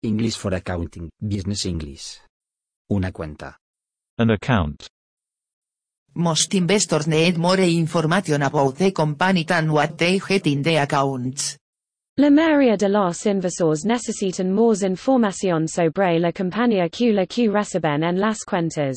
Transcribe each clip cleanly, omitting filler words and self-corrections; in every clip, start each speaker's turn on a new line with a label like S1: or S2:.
S1: English for Accounting, Business English. Una cuenta.
S2: An account.
S3: Most investors need more information about the company than what they get in the accounts.
S4: La mayoría de los inversores necesitan más información sobre la compañía que la que reciben en las cuentas.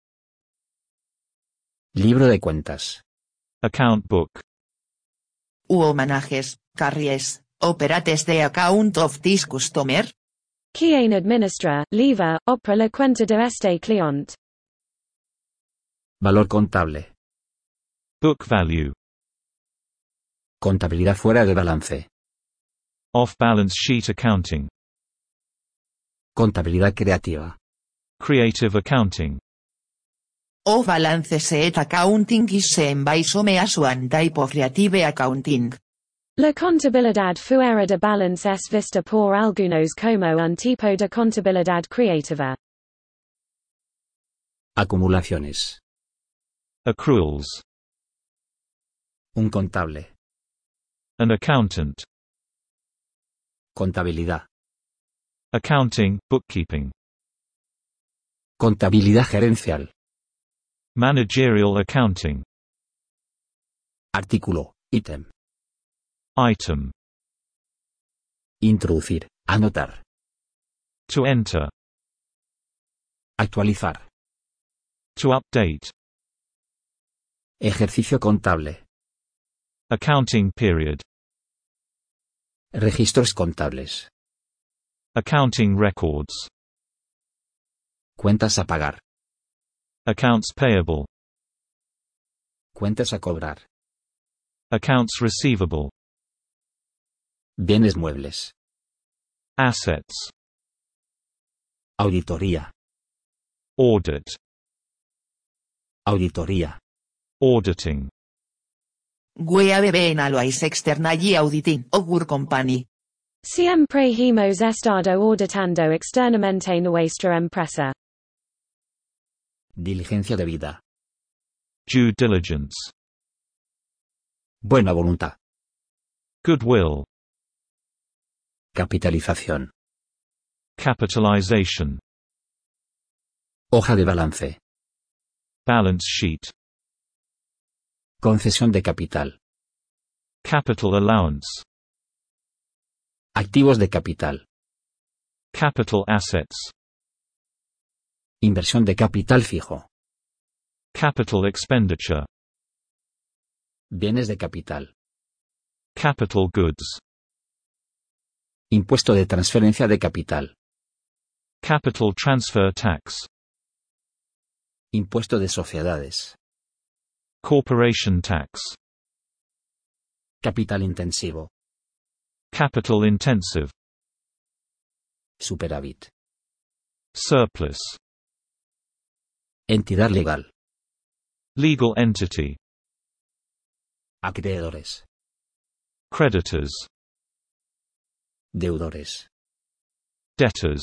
S1: Libro de cuentas.
S2: Account book.
S3: Hubo manages, carries, operates the account of this customer.
S4: Quien administra, lleva, opera la cuenta de este cliente.
S1: Valor contable.
S2: Book value.
S1: Contabilidad fuera de balance.
S2: Off-balance sheet accounting.
S1: Contabilidad creativa.
S2: Creative accounting.
S3: O balance sheet accounting is seen by some as one type of creative accounting.
S4: La contabilidad fuera de balance es vista por algunos como un tipo de contabilidad creativa.
S1: Acumulaciones.
S2: Accruals.
S1: Un contable.
S2: An accountant.
S1: Contabilidad.
S2: Accounting, bookkeeping.
S1: Contabilidad gerencial.
S2: Managerial accounting.
S1: Artículo, ítem.
S2: Item.
S1: Introducir, anotar.
S2: To enter.
S1: Actualizar.
S2: To update.
S1: Ejercicio contable.
S2: Accounting period.
S1: Registros contables.
S2: Accounting records.
S1: Cuentas a pagar.
S2: Accounts payable.
S1: Cuentas a cobrar.
S2: Accounts receivable.
S1: Bienes muebles.
S2: Assets.
S1: Auditoría.
S2: Audit.
S1: Auditoría.
S2: Auditing.
S3: We have been always externally auditing our company.
S4: Siempre hemos estado auditando externamente nuestra empresa.
S1: Diligencia debida.
S2: Due diligence.
S1: Buena voluntad.
S2: Goodwill.
S1: Capitalización.
S2: Capitalization.
S1: Hoja de balance.
S2: Balance sheet.
S1: Concesión de capital.
S2: Capital allowance.
S1: Activos de capital.
S2: Capital assets.
S1: Inversión de capital fijo.
S2: Capital expenditure.
S1: Bienes de capital.
S2: Capital goods.
S1: Impuesto de transferencia de capital.
S2: Capital transfer tax.
S1: Impuesto de sociedades.
S2: Corporation tax.
S1: Capital intensivo.
S2: Capital intensive.
S1: Superávit.
S2: Surplus.
S1: Entidad legal.
S2: Legal entity.
S1: Acreedores.
S2: Creditors.
S1: Deudores.
S2: Debtors.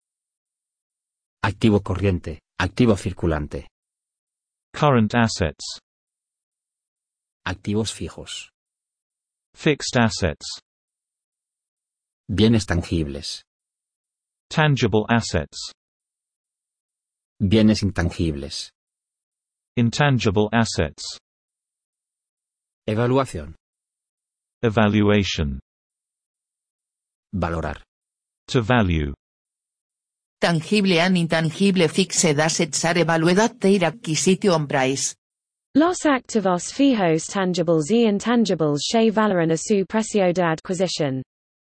S1: Activo corriente, activo circulante.
S2: Current assets.
S1: Activos fijos.
S2: Fixed assets.
S1: Bienes tangibles.
S2: Tangible assets.
S1: Bienes intangibles.
S2: Intangible assets.
S1: Evaluación.
S2: Evaluation.
S1: Valorar.
S2: To value.
S3: Tangible and intangible fixed assets are evaluated at their acquisition price.
S4: Los activos fijos tangibles y intangibles se valoran a su precio de adquisición.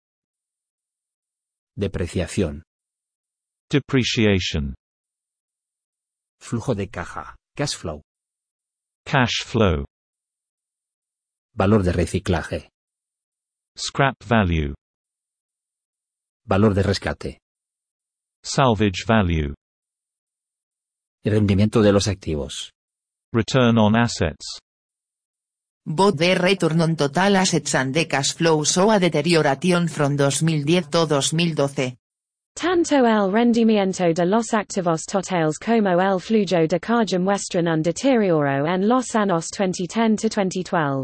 S1: Depreciación.
S2: Depreciation.
S1: Flujo de caja, cash flow.
S2: Cash flow.
S1: Valor de reciclaje.
S2: Scrap value.
S1: Valor de rescate.
S2: Salvage value.
S1: Rendimiento de los activos.
S2: Return on assets.
S3: Both the return on total assets and the cash flow saw a deterioration from 2010 to 2012.
S4: Tanto el rendimiento de los activos totales como el flujo de caja muestran un deterioro en los años 2010 to 2012.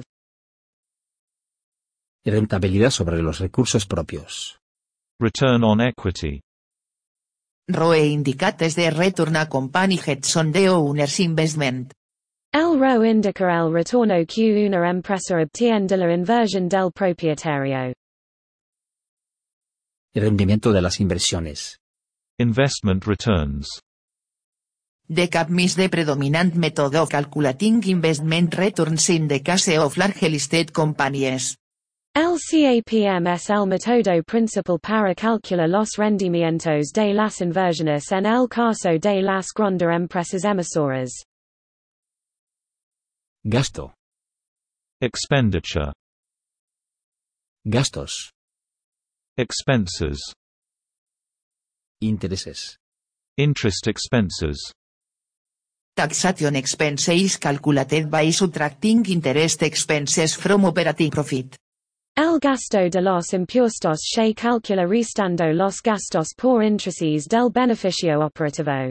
S1: Rentabilidad sobre los recursos propios.
S2: Return on equity.
S3: ROE indicates the return a company gets on the owner's investment.
S4: El ROE indica el retorno que una empresa obtiene de la inversión del propietario.
S1: Rendimiento de las inversiones.
S2: Investment returns.
S3: The CAPM is the predominant method of calculating investment returns in the case of large listed companies.
S4: El CAPM es el método principal para calcular los rendimientos de las inversiones en el caso de las grandes empresas emisoras.
S1: Gasto.
S2: Expenditure.
S1: Gastos.
S2: Expenses.
S1: Intereses.
S2: Interest expenses.
S3: Taxation expense is calculated by subtracting interest expenses from operating profit.
S4: El gasto de los impuestos se calcula restando los gastos por intereses del beneficio operativo.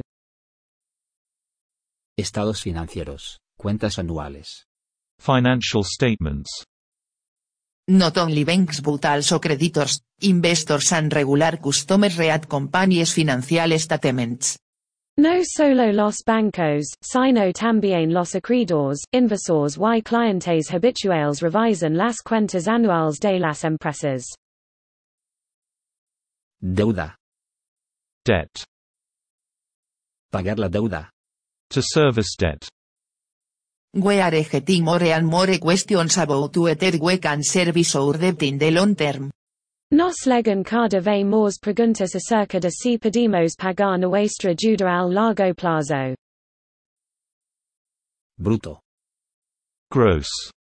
S1: Estados financieros. Cuentas anuales.
S2: Financial statements.
S3: Not only banks but also creditors, investors and regular customers read companies' financial statements.
S4: No solo los bancos, sino también los acreedores, inversores y clientes habituales revisan las cuentas anuales de las empresas.
S1: Deuda.
S2: Debt.
S1: Pagar la deuda.
S2: To service debt.
S3: We are getting more and more questions about whether we can service our debt in the long term.
S4: Nos llegan cada vez más preguntas acerca de si podemos pagar nuestra deuda al largo plazo.
S1: Bruto.
S2: Gross.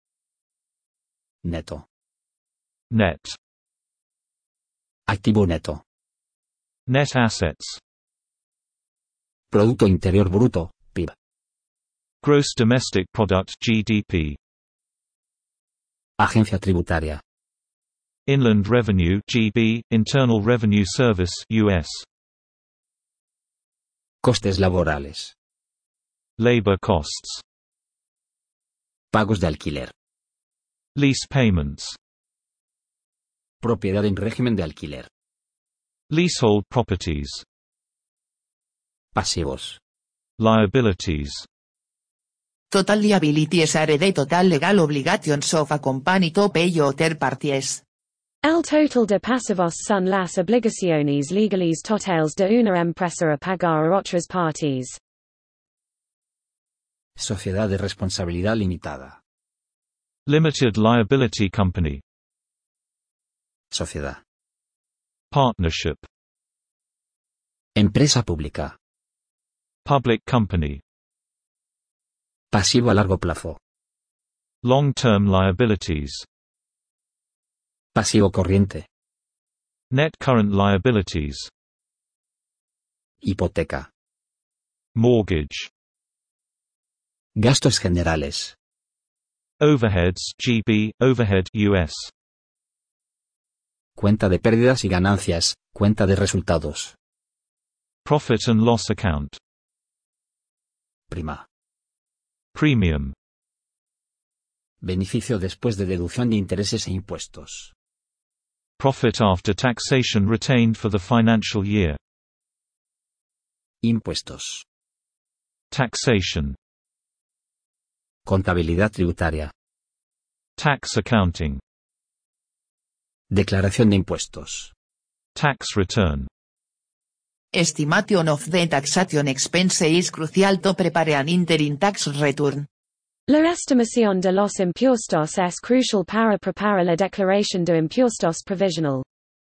S1: Neto.
S2: Net.
S1: Activo neto.
S2: Net assets.
S1: Producto Interior Bruto, PIB.
S2: Gross domestic product GDP.
S1: Agencia tributaria.
S2: Inland Revenue GB, Internal Revenue Service US.
S1: Costes laborales.
S2: Labor costs.
S1: Pagos de alquiler.
S2: Lease payments.
S1: Propiedad en régimen de alquiler.
S2: Leasehold properties.
S1: Pasivos.
S2: Liabilities.
S3: Total liabilities are the total legal obligations of a company to pay other parties.
S4: El total de pasivos son las obligaciones legales totales de una empresa a pagar a otras partes.
S1: Sociedad de responsabilidad limitada.
S2: Limited liability company.
S1: Sociedad.
S2: Partnership.
S1: Empresa pública.
S2: Public company.
S1: Pasivo a largo plazo.
S2: Long-term liabilities.
S1: Pasivo corriente.
S2: Net current liabilities.
S1: Hipoteca.
S2: Mortgage.
S1: Gastos generales.
S2: Overheads GB, overhead US.
S1: Cuenta de pérdidas y ganancias, cuenta de resultados.
S2: Profit and loss account.
S1: Prima.
S2: Premium.
S1: Beneficio después de deducción de intereses e impuestos.
S2: Profit after taxation retained for the financial year.
S1: Impuestos.
S2: Taxation.
S1: Contabilidad tributaria.
S2: Tax accounting.
S1: Declaración de impuestos.
S2: Tax return.
S3: Estimation of the taxation expense is crucial to prepare an interim tax return.
S4: La estimación de los impuestos es crucial para preparar la declaración de impuestos provisional.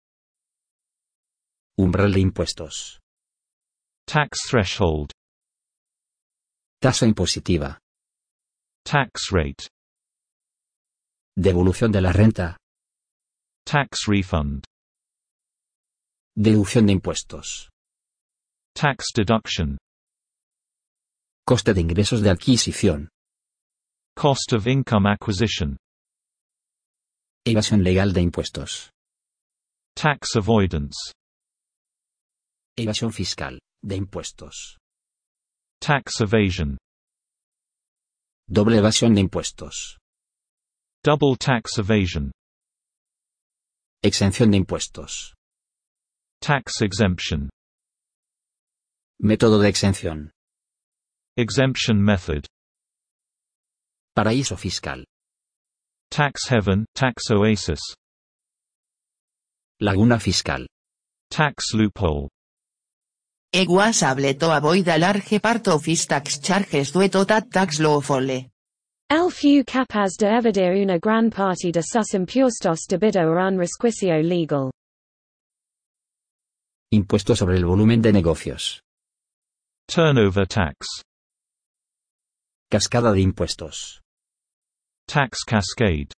S1: Umbral de impuestos.
S2: Tax threshold.
S1: Tasa impositiva.
S2: Tax rate.
S1: Devolución de la renta.
S2: Tax refund.
S1: Deducción de impuestos.
S2: Tax deduction.
S1: Coste de ingresos de adquisición.
S2: Cost of income acquisition.
S1: Evasión legal de impuestos.
S2: Tax avoidance.
S1: Evasión fiscal, de impuestos.
S2: Tax evasion.
S1: Doble evasión de impuestos.
S2: Double tax evasion.
S1: Exención de impuestos.
S2: Tax exemption.
S1: Método de exención.
S2: Exemption method.
S1: Paraíso fiscal.
S2: Tax heaven, tax oasis.
S1: Laguna fiscal.
S2: Tax loophole.
S3: E was able to avoid a large part of his tax charges due to that tax lawful.
S4: El fue capaz de evadir una gran parte de sus impuestos debido a un resquicio legal.
S1: Impuesto sobre el volumen de negocios.
S2: Turnover tax.
S1: Cascada de impuestos.
S2: Tax cascade.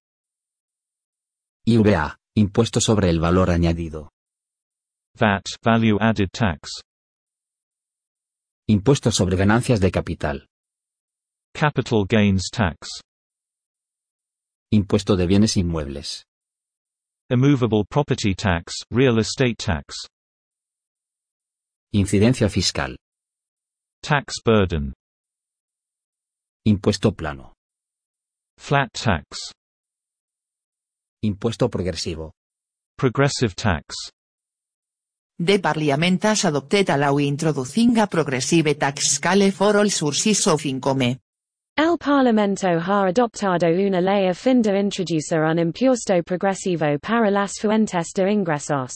S1: IVA, impuesto sobre el valor añadido.
S2: VAT, value added tax.
S1: Impuesto sobre ganancias de capital.
S2: Capital gains tax.
S1: Impuesto de bienes inmuebles.
S2: Immovable property tax, real estate tax.
S1: Incidencia fiscal.
S2: Tax burden.
S1: Impuesto plano.
S2: Flat tax.
S1: Impuesto progresivo.
S2: Progressive tax.
S3: The Parliament has adopted a law introducing a progressive tax scale for all sources of income.
S4: El Parlamento ha adoptado una ley a fin de introducir un impuesto progresivo para las fuentes de ingresos.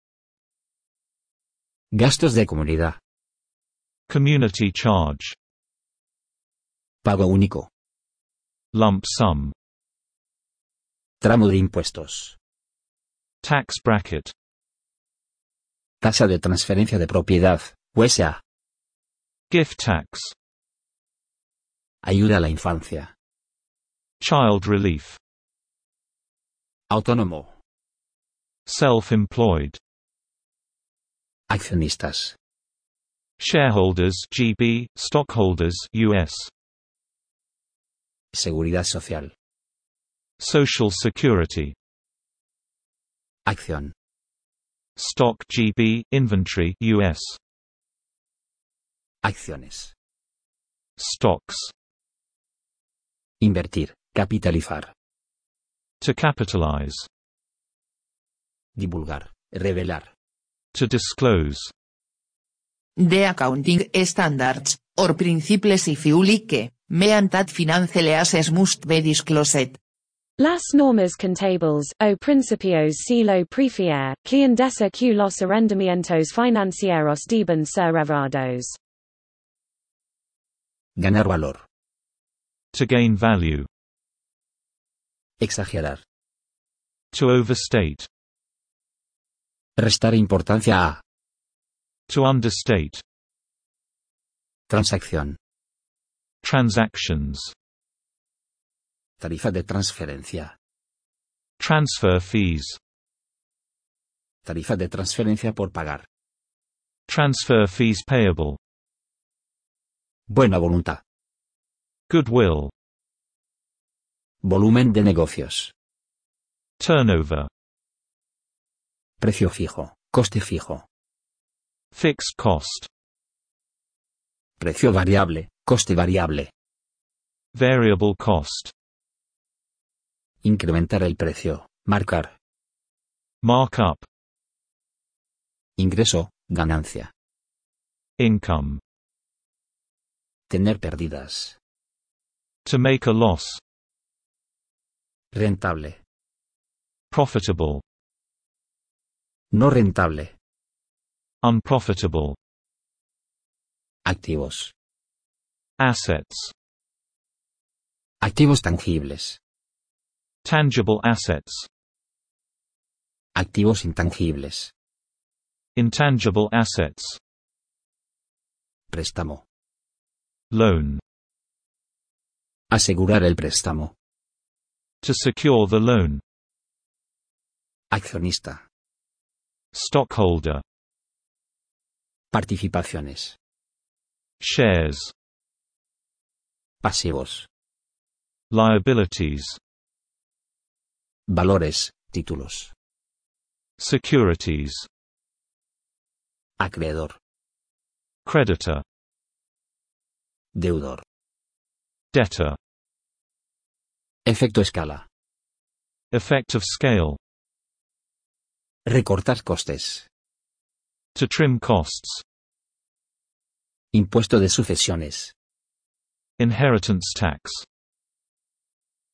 S1: Gastos de comunidad.
S2: Community charge.
S1: Pago único.
S2: Lump sum.
S1: Tramo de impuestos.
S2: Tax bracket.
S1: Tasa de transferencia de propiedad, USA.
S2: Gift tax.
S1: Ayuda a la infancia.
S2: Child relief.
S1: Autónomo.
S2: Self-employed.
S1: Accionistas.
S2: Shareholders GB, stockholders US.
S1: Seguridad social.
S2: Social security.
S1: Acción.
S2: Stock GB, inventory US.
S1: Acciones.
S2: Stocks.
S1: Invertir, capitalizar.
S2: To capitalize.
S1: Divulgar, revelar.
S2: To disclose.
S3: The accounting standards, or principles if you like, mean that financial assets must be disclosed.
S4: Las normas contables, o principios si lo prefiere, que indesa que los arrendamientos financieros deben ser revelados.
S1: Ganar valor.
S2: To gain value.
S1: Exagerar.
S2: To overstate.
S1: Restar importancia a.
S2: To understate.
S1: Transacción.
S2: Transactions.
S1: Tarifa de transferencia.
S2: Transfer fees.
S1: Tarifa de transferencia por pagar.
S2: Transfer fees payable.
S1: Buena voluntad.
S2: Goodwill.
S1: Volumen de negocios.
S2: Turnover.
S1: Precio fijo, coste fijo.
S2: Fixed cost.
S1: Precio variable, coste variable.
S2: Variable cost.
S1: Incrementar el precio, marcar.
S2: Markup.
S1: Ingreso, ganancia.
S2: Income.
S1: Tener pérdidas.
S2: To make a loss.
S1: Rentable.
S2: Profitable.
S1: No rentable.
S2: Unprofitable.
S1: Activos.
S2: Assets.
S1: Activos tangibles.
S2: Tangible assets.
S1: Activos intangibles.
S2: Intangible assets.
S1: Préstamo.
S2: Loan.
S1: Asegurar el préstamo.
S2: To secure the loan.
S1: Accionista.
S2: Stockholder.
S1: Participaciones.
S2: Shares.
S1: Pasivos.
S2: Liabilities.
S1: Valores, títulos.
S2: Securities.
S1: Acreedor.
S2: Creditor.
S1: Deudor.
S2: Debtor.
S1: Efecto escala.
S2: Effect of scale.
S1: Recortar costes.
S2: To trim costs.
S1: Impuesto de sucesiones.
S2: Inheritance tax.